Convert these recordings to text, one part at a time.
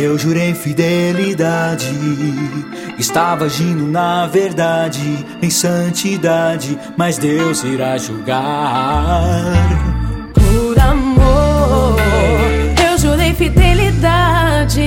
Eu jurei fidelidade, estava agindo na verdade, em santidade, mas Deus irá julgar. Por amor, eu jurei fidelidade,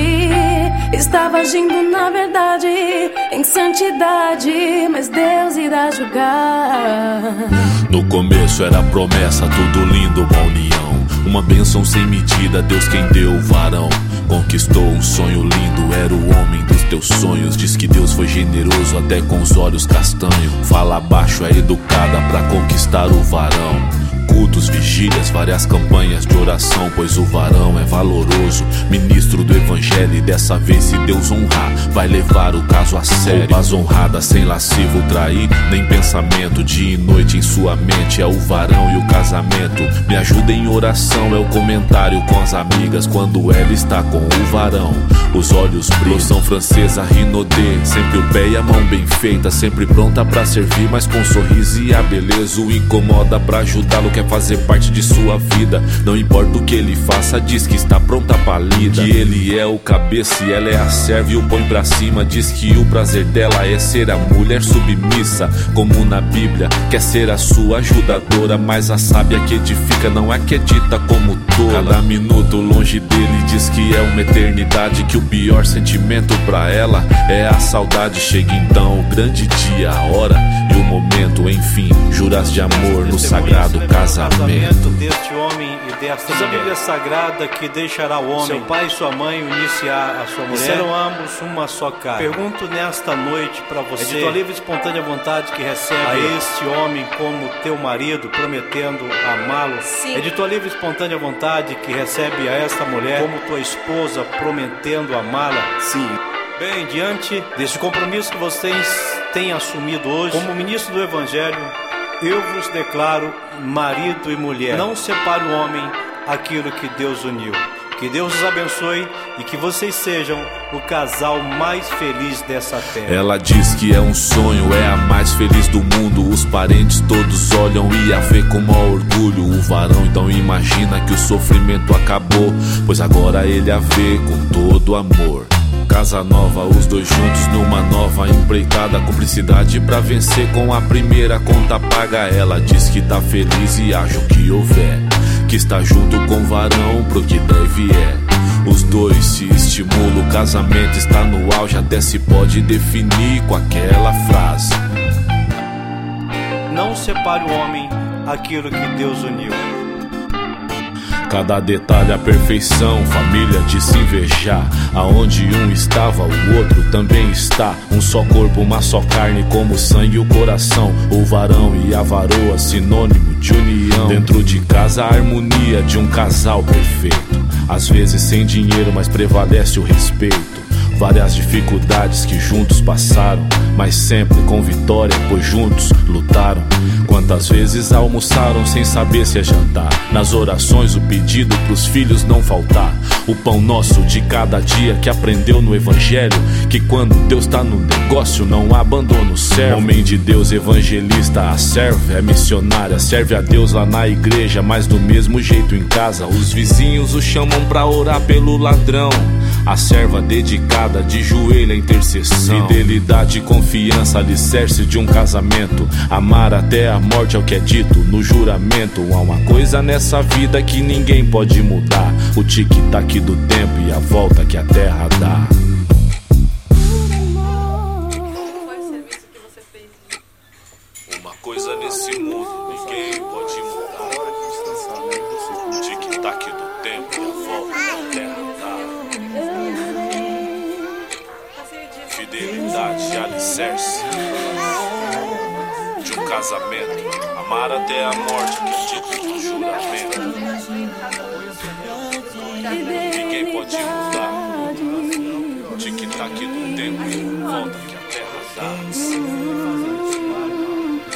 estava agindo na verdade, em santidade, mas Deus irá julgar. No começo era promessa, tudo lindo, uma união, uma bênção sem medida, Deus quem deu o varão. Conquistou um sonho lindo, era o homem dos teus sonhos. Diz que Deus foi generoso até com os olhos castanhos. Fala baixo, é educada pra conquistar o varão. Cultos, vigílias, várias campanhas de oração, pois o varão é valoroso, ministro do evangelho. E dessa vez, se Deus honrar, vai levar o caso a sério. Paz honrada, sem lascivo trair, nem pensamento. Dia e noite em sua mente é o varão e o casamento. Me ajuda em oração, é o comentário com as amigas quando ela está com o varão. Os olhos brilham, loção francesa, rinodê, sempre o pé e a mão bem feita, sempre pronta pra servir, mas com sorriso e a beleza o incomoda pra ajudá-lo, quer fazer parte de sua vida. Não importa o que ele faça, diz que está pronta pra lida. Que ele é o cabeça e ela é a serva e o põe pra cima. Diz que o prazer dela é ser a mulher submissa, como na Bíblia, quer ser a sua ajudadora. Mas a sábia que edifica não é que é dita como tola. Cada minuto longe dele diz que é uma eternidade, que o pior sentimento pra ela é a saudade. Chega então o grande dia, a hora e o momento, enfim, juras de amor no sagrado casamento deste homem e desta mulher. Diz a Bíblia Sagrada que deixará o homem, seu pai e sua mãe, unir-se-á a sua mulher, e serão ambos uma só carne. Pergunto nesta noite pra você, é de tua livre e espontânea vontade que recebe a este homem como teu marido, prometendo amá-lo? Sim. É de tua livre e espontânea vontade que recebe a esta mulher como tua esposa, prometendo amá-la? Sim. Bem, diante deste compromisso que vocês têm assumido hoje, como ministro do Evangelho, eu vos declaro marido e mulher. Não separe o homem aquilo que Deus uniu. Que Deus os abençoe e que vocês sejam o casal mais feliz dessa terra. Ela diz que é um sonho, é a mais feliz do mundo. Os parentes todos olham e a vê com maior orgulho. O varão então imagina que o sofrimento acabou, pois agora ele a vê com todo amor. Casa nova, os dois juntos numa nova empreitada, cumplicidade pra vencer com a primeira conta paga. Ela diz que tá feliz e acha o que houver, que está junto com o varão pro que deve é. Os dois se estimulam, o casamento está no auge, até se pode definir com aquela frase: não separe o homem aquilo que Deus uniu. Cada detalhe a perfeição, família de se invejar. Aonde um estava, o outro também está. Um só corpo, uma só carne, como o sangue e o coração. O varão e a varoa, sinônimo de união. Dentro de casa a harmonia de um casal perfeito. Às vezes sem dinheiro, mas prevalece o respeito. Várias dificuldades que juntos passaram, mas sempre com vitória, pois juntos lutaram. Quantas vezes almoçaram sem saber se é jantar. Nas orações o pedido pros filhos não faltar. O pão nosso de cada dia que aprendeu no evangelho, que quando Deus tá no negócio não abandona o servo. Homem de Deus evangelista, a serva é missionária, serve a Deus lá na igreja, mas do mesmo jeito em casa. Os vizinhos o chamam pra orar pelo ladrão. A serva dedicada de joelho à intercessão. Fidelidade e confiança, alicerce de um casamento. Amar até a morte é o que é dito no juramento. Há uma coisa nessa vida que ninguém pode mudar: o tic-tac do tempo e a volta que a terra dá. Uma coisa nesse mundo ninguém pode mudar: o tic-tac do tempo e a volta que a terra dá. Fidelidade e alicerce de um casamento. Amar até a morte, que é dito no juramento. Ninguém pode mudar. Tic-tac do tempo e volta que a terra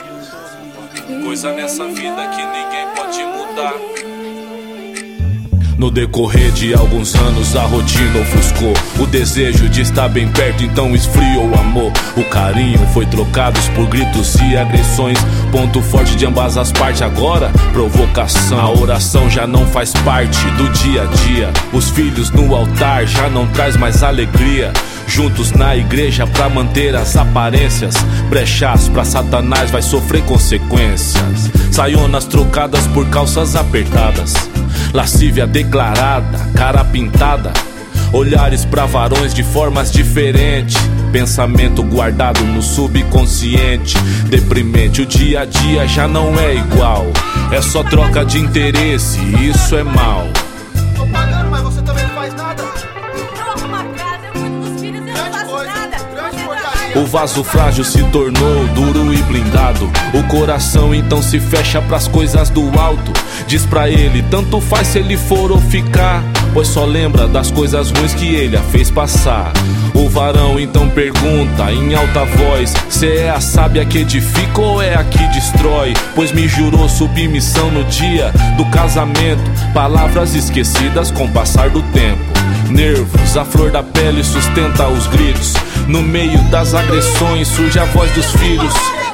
dá. Coisa nessa vida que ninguém pode mudar: No decorrer de alguns anos a rotina ofuscou o desejo de estar bem perto, então esfriou o amor. O carinho foi trocado por gritos e agressões. Ponto forte de ambas as partes agora, provocação. A oração já não faz parte do dia a dia. Os filhos no altar já não traz mais alegria. Juntos na igreja pra manter as aparências. Brechas pra Satanás vai sofrer consequências. Saionas trocadas por calças apertadas. Lascívia declarada, cara pintada. Olhares pra varões de formas diferentes. Pensamento guardado no subconsciente. Deprimente, o dia a dia já não é igual. É só troca de interesse, isso é mal. Tô pagando, mas você também não faz nada. Eu arrumo a casa, eu cuido dos filhos, eu não faço nada. O vaso frágil se tornou duro e blindado. O coração então se fecha pras coisas do alto. Diz pra ele, tanto faz se ele for ou ficar, pois só lembra das coisas ruins que ele a fez passar. O varão então pergunta em alta voz: cê é a sábia que edifica ou é a que destrói? Pois me jurou submissão no dia do casamento. Palavras esquecidas com o passar do tempo. Nervos, a flor da pele sustenta os gritos. No meio das agressões surge a voz dos filhos.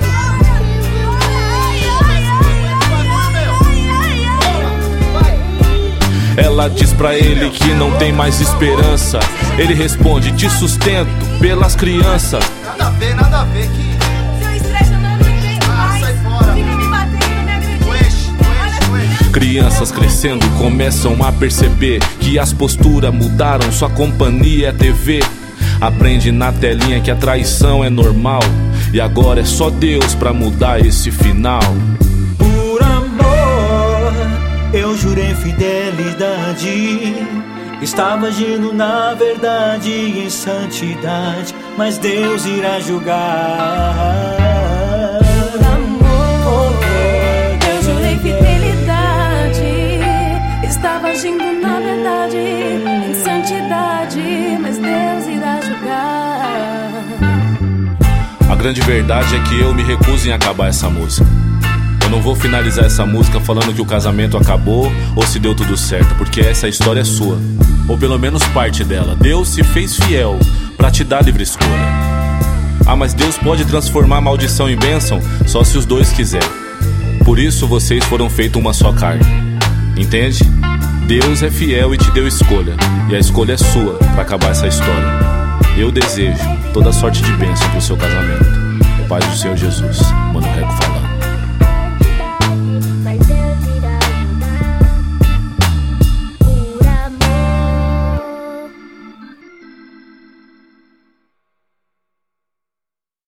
Ela diz pra ele que não tem mais esperança. Ele responde, te sustento pelas crianças. Nada a ver que... Seu estresse eu não entendo mais. sai fora. Fica me batendo, me agredindo. Crianças crescendo começam a perceber que as posturas mudaram, sua companhia é TV. Aprende na telinha que a traição é normal. E agora é só Deus pra mudar esse final. Por amor, eu jurei fidelidade. Estava agindo na verdade em santidade, mas Deus irá julgar. Por amor, eu jurei fidelidade. Estava agindo na verdade em santidade, mas Deus irá julgar. A grande verdade é que eu me recuso em acabar essa música. Eu não vou finalizar essa música falando que o casamento acabou ou se deu tudo certo, porque essa história é sua, ou pelo menos parte dela. Deus se fez fiel pra te dar livre escolha. Ah, mas Deus pode transformar maldição em bênção só se os dois quiserem. Por isso vocês foram feitos uma só carne. Entende? Deus é fiel e te deu escolha, e a escolha é sua pra acabar essa história. Eu desejo toda sorte de bênção pro seu casamento. Paz do Senhor Jesus. Mano Reco falando.